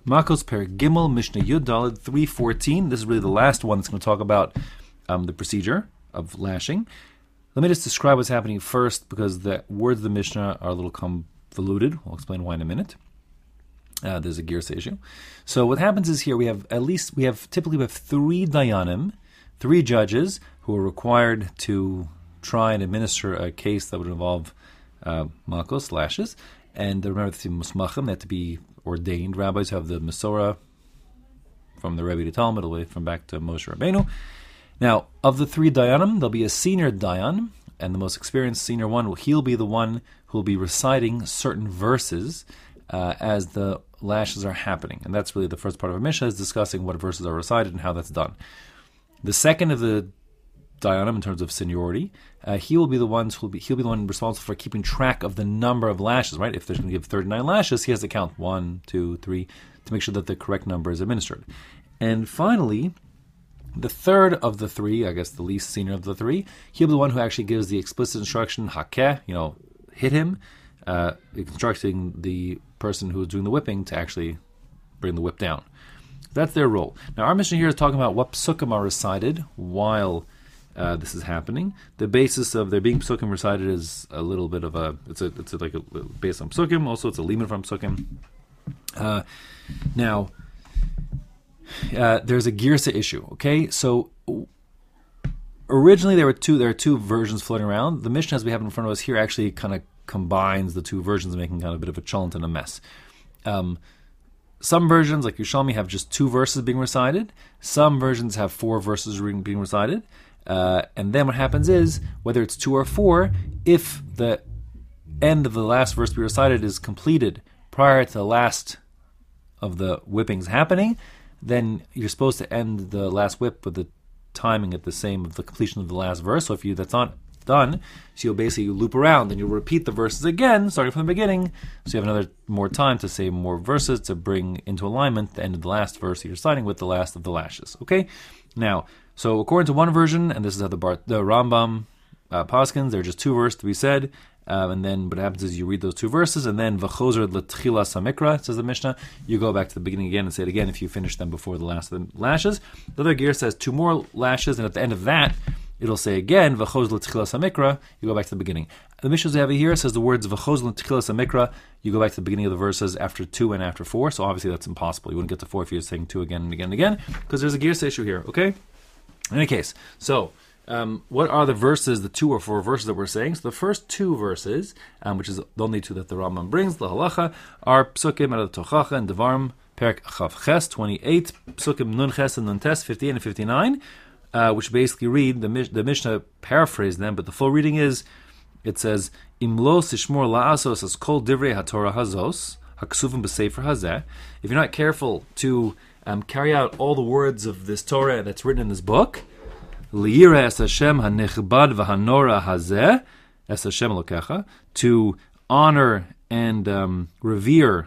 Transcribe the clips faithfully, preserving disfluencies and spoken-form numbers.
Makos per Gimel Mishnah Yud Daled three fourteen. This is really the last one that's going to talk about um, the procedure of lashing. Let me just describe what's happening first, because the words of the Mishnah are a little convoluted. I'll explain why in a minute. Uh, there's a girsa issue. So what happens is here we have at least we have typically we have three dayanim, three judges who are required to try and administer a case that would involve uh, makos, lashes. And remember, the musmachim, they have to be ordained rabbis who have the Masorah from the Rebbe to Talmud, all the way from back to Moshe Rabbeinu. Now, of the three dayanim, there'll be a senior dayan, and the most experienced senior one, will he'll be the one who will be reciting certain verses uh, as the lashes are happening. And that's really the first part of our Mishnah, is discussing what verses are recited and how that's done. The second of the dayanim, in terms of seniority, uh, he will be the ones who will be he'll be the one responsible for keeping track of the number of lashes. Right? If there's going to give thirty-nine lashes, he has to count one, two, three to make sure that the correct number is administered. And finally, the third of the three, I guess the least senior of the three, he'll be the one who actually gives the explicit instruction, hakeh, you know, hit him, uh, instructing the person who is doing the whipping to actually bring the whip down. That's their role. Now, our mission here is talking about what psukim are recited while uh, this is happening. The basis of there being psukim recited is a little bit of a, it's a, it's a, like a based on psukim. Also, it's a liman from psukim. Uh, now, uh, there's a girsa issue. Okay, so originally there were two, there are two versions floating around. The Mishnah, as we have in front of us here, actually kind of combines the two versions, making kind of a bit of a chulant and a mess. Um, Some versions, like Yerushalmi, have just two verses being recited. Some versions have four verses being recited. Uh, and then what happens is, whether it's two or four, if the end of the last verse to be recited is completed prior to the last of the whippings happening, then you're supposed to end the last whip with the timing at the same of the completion of the last verse. So if you that's not done, so you'll basically loop around and you'll repeat the verses again, starting from the beginning, so you have another more time to say more verses to bring into alignment the end of the last verse you're starting with the last of the lashes. Okay? Now, so according to one version, and this is how the, Bar, the Rambam uh, paskins, there are just two verses to be said, um, and then what happens is you read those two verses, and then v'chozer l'tchila samikra, says the Mishnah, you go back to the beginning again and say it again if you finish them before the last of the lashes. The other gear says two more lashes, and at the end of that, it'll say again, v'choz l'tchilas hamikra, you go back to the beginning. The Mishnah we have here says the words v'choz l'tchilas hamikra, you go back to the beginning of the verses after two and after four, so obviously that's impossible. You wouldn't get to four if you're saying two again and again and again, because there's a girsa issue here, okay? In any case, so um, what are the verses, the two or four verses that we're saying? So the first two verses, um, which is the only two that the Rambam brings, the halacha, are psukim out of the Tochacha and Devarim, Perek Chav Ches, twenty-eight, psukim Nun Ches and Nun Tes, fifty-eight and fifty-nine, Uh, which basically read, the, the Mishnah paraphrased them, but the full reading is, it says, Imlo sishmor la'asos as kol divrei haTorah hazos, haksuvim b'sefer hazeh. If you're not careful to um, carry out all the words of this Torah that's written in this book, li'ira es Hashem hanichbad v'hanora hazeh, es Hashem lokecha, to honor and um, revere,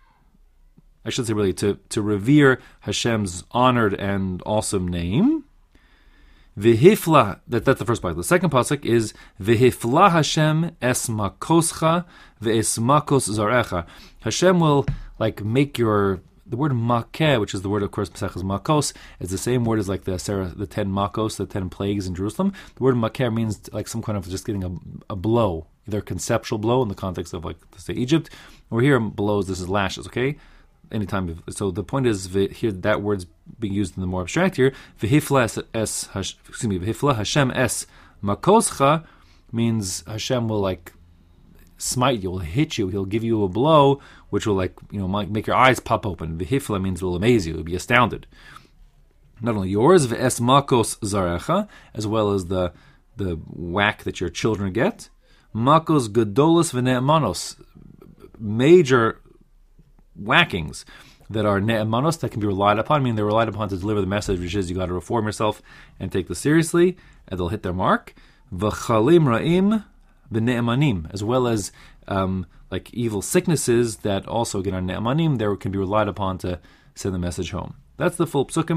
I should say really, to, to revere Hashem's honored and awesome name. V'hifla, that, that's the first part. The second pasuk is V'hifla Hashem es makoscha ve'es makos zarecha. Hashem will like make your, the word makeh, which is the word of course Pesach makos, is the same word as like the Sarah, the ten makos, the ten plagues in Jerusalem. The word makeh means like some kind of just getting a, a blow, either a conceptual blow in the context of like say Egypt, or here blows. This is lashes. Okay. Anytime, so the point is here that word's being used in the more abstract here. V'hifla es, excuse me, v'hifla Hashem es makoscha means Hashem will like smite you, will hit you, he'll give you a blow which will like you know make your eyes pop open. V'hifla means will amaze you, you'll be astounded. Not only yours, v'es makos zarecha, as well as the the whack that your children get. Makos gedolos v'ne'emanos, major whackings that are ne'emanos, that can be relied upon. I mean, they're relied upon to deliver the message, which is you got to reform yourself and take this seriously, and they'll hit their mark. V'chalim ra'im v'ne'emanim, as well as um, like evil sicknesses that also again are ne'emanim, they can be relied upon to send the message home. That's the full psukim.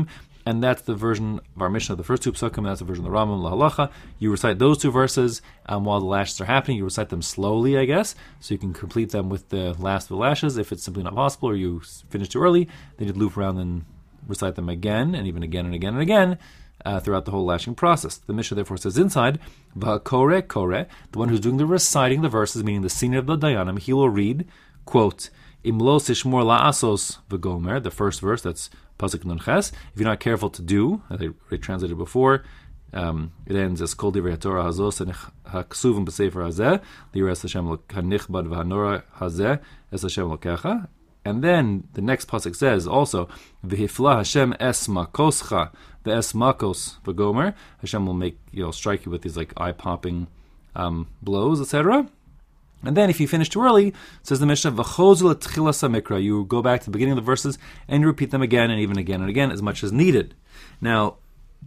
and that's the version of our Mishnah, the first two psukim, that's the version of the Rambam, Lahalacha. You recite those two verses um, while the lashes are happening. You recite them slowly, I guess, so you can complete them with the last of the lashes. If it's simply not possible or you finish too early, then you'd loop around and recite them again, and even again and again and again, uh, throughout the whole lashing process. The Mishnah therefore says inside, V'kore kore, the one who's doing the reciting the verses, meaning the senior of the Dayanim, he will read, quote, Imlo sishmor la'asos v'gomer, the first verse, that's Pasuk Nun Ches. If you're not careful to do, as I already translated before, um, it ends as Kol Divrei Torah Hazos and Haksuvim B'Sefer Hazeh, Liras Hashem Hanichbad V'Hanora Hazeh Es Hashem Lokecha. And then the next pasuk says also, V'Hifla Hashem Es Makoscha V'Es Makos V'Gomer. Hashem will make, you know, strike you with these like eye-popping um, blows, et cetera. And then if you finish too early, says the Mishnah, V'chozul Tchilas HaMikra, you go back to the beginning of the verses and you repeat them again and even again and again as much as needed. Now,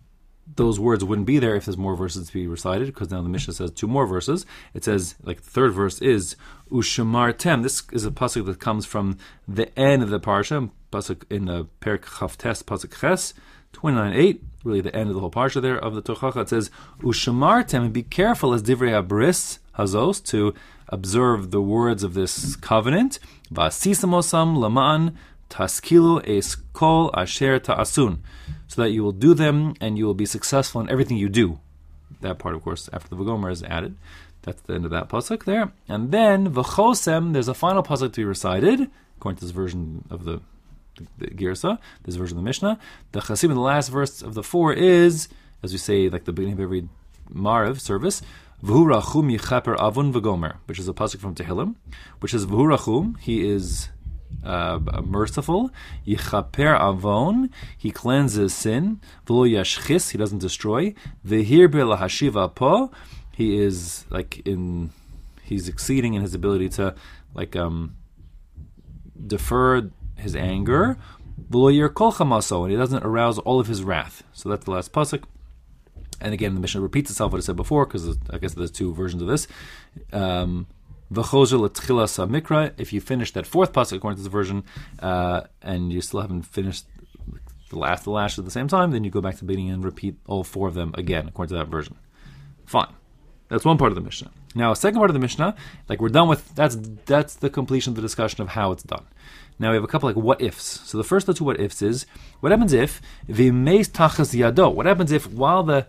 those words wouldn't be there if there's more verses to be recited, because now the Mishnah says two more verses. It says, like the third verse is, Ushamartem. This is a pasuk that comes from the end of the parsha, pasuk in the Perek Chavtes, pasuk Ches, twenty-nine eight, really the end of the whole parsha there of the Tochacha. It says, Ushamartem, and be careful as Divrei Abris Hazos, to observe the words of this covenant. Vasisamosam laman taskilu es kol asher ta'asun, so that you will do them and you will be successful in everything you do. That part, of course, after the V'gomer is added. That's the end of that pasuk there. And then v'chosem, there's a final pasuk to be recited according to this version of the, the, the Girsa, this version of the Mishnah. The Chasim in the last verse of the four is, as we say, like the beginning of every Marav service, V'hu rachum yichaper avon v'gomer, which is a pasuk from Tehillim, which is V'hu rachum, he is uh, merciful, yichaper avon, he cleanses sin, v'lo yashchis, he doesn't destroy, v'hir be lahashiva po, he is like in, he's exceeding in his ability to like um defer his anger, v'lo yir kol chamaso, and he doesn't arouse all of his wrath. So that's the last pasuk. And again, the Mishnah repeats itself what I said before, because I guess there's two versions of this. Um, if you finish that fourth pasuk according to this version, uh, and you still haven't finished the last of the lashes at the same time, then you go back to the beginning and repeat all four of them again according to that version. Fine. That's one part of the Mishnah. Now, a second part of the Mishnah, like we're done with, that's that's the completion of the discussion of how it's done. Now we have a couple like what ifs. So the first of the two what ifs is, what happens if, v'meis tachas yado, what happens if while the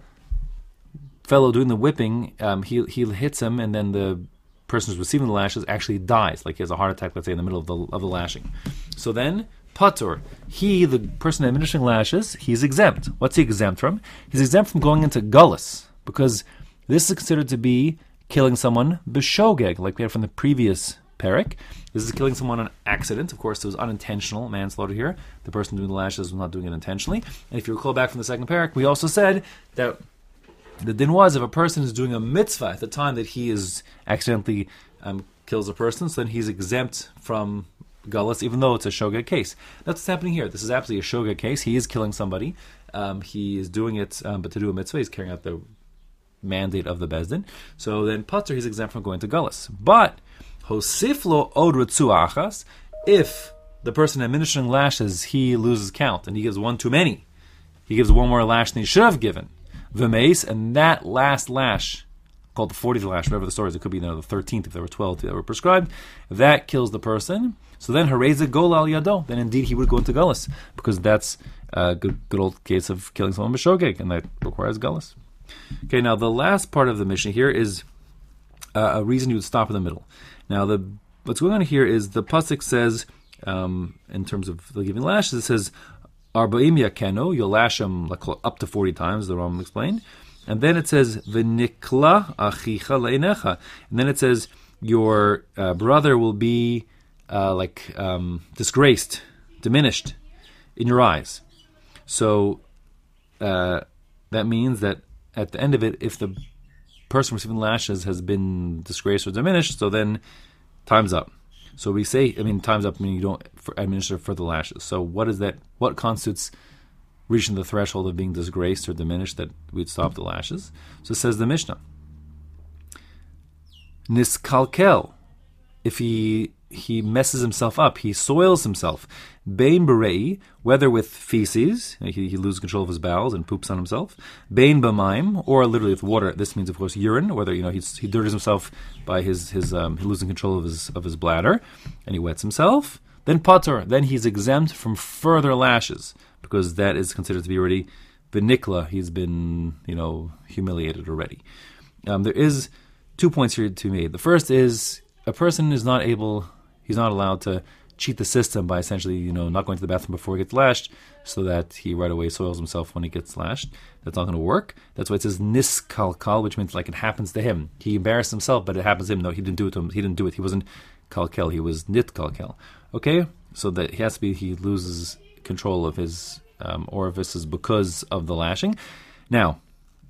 fellow doing the whipping, um, he he hits him, and then the person who's receiving the lashes actually dies, like he has a heart attack, let's say, in the middle of the of the lashing. So then, patur, he, the person administering lashes, he's exempt. What's he exempt from? He's exempt from going into gullus, because this is considered to be killing someone b'shogeg, like we had from the previous parak. This is killing someone on accident. Of course, it was unintentional manslaughter here. The person doing the lashes was not doing it intentionally. And if you recall back from the second parak, we also said that the din was if a person is doing a mitzvah at the time that he is accidentally um, kills a person, so then he's exempt from gullus, even though it's a shogeg case. That's what's happening here. This is absolutely a shogeg case. He is killing somebody. Um, he is doing it, um, but to do a mitzvah, he's carrying out the mandate of the Bezdin. So then patur, he's exempt from going to gullus. But hosiflo od retzuachas, if the person administering lashes, he loses count and he gives one too many, he gives one more lash than he should have given, v'meis, and that last lash, called the fortieth lash, whatever the story is, it could be you know, the thirteenth if there were twelve that were prescribed, that kills the person. So then hareza gol al yado, then indeed he would go into gullus, because that's a good, good old case of killing someone b'shogeg, and that requires gullus. Okay, now the last part of the Mishnah here is uh, a reason you would stop in the middle. Now, the what's going on here is the pasuk says, um, in terms of the giving lashes, it says, Arba'im yakenu, you'll lash him like, up to forty times, the Rambam explained. And then it says, V'nikla achicha le'inecha. And then it says, your uh, brother will be uh, like um, disgraced, diminished in your eyes. So uh, that means that at the end of it, if the person receiving lashes has been disgraced or diminished, so then time's up. So we say, I mean, time's up meaning you don't administer further lashes. So what is that? What constitutes reaching the threshold of being disgraced or diminished that we'd stop the lashes? So it says the Mishnah, Niskalkel, if he he messes himself up. He soils himself. Bein berei, whether with feces, he, he loses control of his bowels and poops on himself. Bein b'maim, or literally with water. This means, of course, urine. Whether you know he's, he dirties himself by his his um, losing control of his of his bladder, and he wets himself. Then patur, then he's exempt from further lashes because that is considered to be already v'nikla. He's been you know humiliated already. Um, there is two points here to be made. The first is a person is not able. He's not allowed to cheat the system by essentially, you know, not going to the bathroom before he gets lashed so that he right away soils himself when he gets lashed. That's not going to work. That's why it says niskalkal, which means like it happens to him. He embarrassed himself, but it happens to him. No, he didn't do it to him. He didn't do it. He wasn't kalkel. He was nitkalkel. Okay? So that he has to be, he loses control of his um, orifices because of the lashing. Now,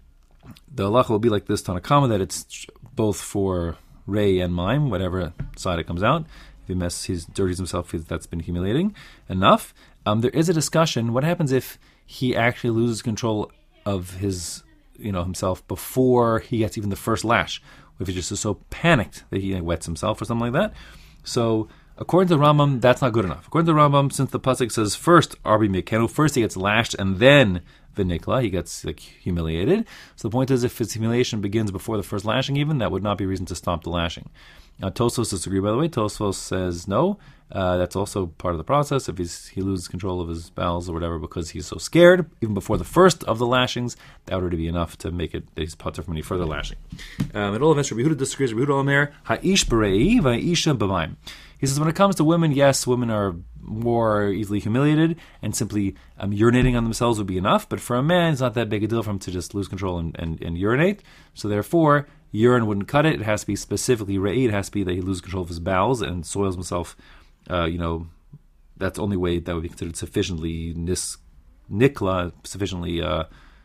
the halacha will be like this Tanakama, that it's both for Ray and Mime, whatever side it comes out. If he messes, he dirties himself, that's been humiliating enough. Um, there is a discussion, what happens if he actually loses control of his, you know, himself before he gets even the first lash? If he just is so panicked that he wets himself or something like that? So, according to the Rambam, that's not good enough. According to the Rambam, since the pasuk says first Arbi Mekenu, first he gets lashed and then V'nikla, he gets like humiliated. So the point is, if his humiliation begins before the first lashing, even that would not be reason to stop the lashing. Now, Tosfos disagrees, by the way. Tosfos says no. Uh, that's also part of the process. If he's, he loses control of his bowels or whatever because he's so scared, even before the first of the lashings, that would already be enough to make it that he's patur from any further lashing. Um, at all events, Rabbi Yehuda disagrees. Rabbi Yehuda Omer, Ha'ish berei va'isha b'mayim. He says when it comes to women, yes, women are more easily humiliated, and simply um, urinating on themselves would be enough. But for a man, it's not that big a deal for him to just lose control and, and, and urinate. So therefore, urine wouldn't cut it. It has to be specifically re'i. It has to be that he loses control of his bowels and soils himself. Uh, you know, that's the only way that would be considered sufficiently nis, nikla, sufficiently uh,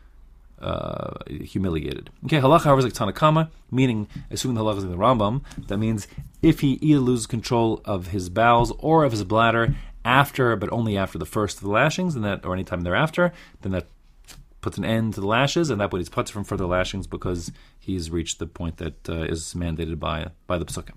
uh, humiliated. Okay, halacha, however, is like Tanakama, meaning, assuming the halacha is in the Rambam, that means if he either loses control of his bowels or of his bladder after, but only after the first of the lashings, and that, or any time thereafter, then that puts an end to the lashes, and that way he's puts from further lashings because he's reached the point that uh, is mandated by by the Pesukim.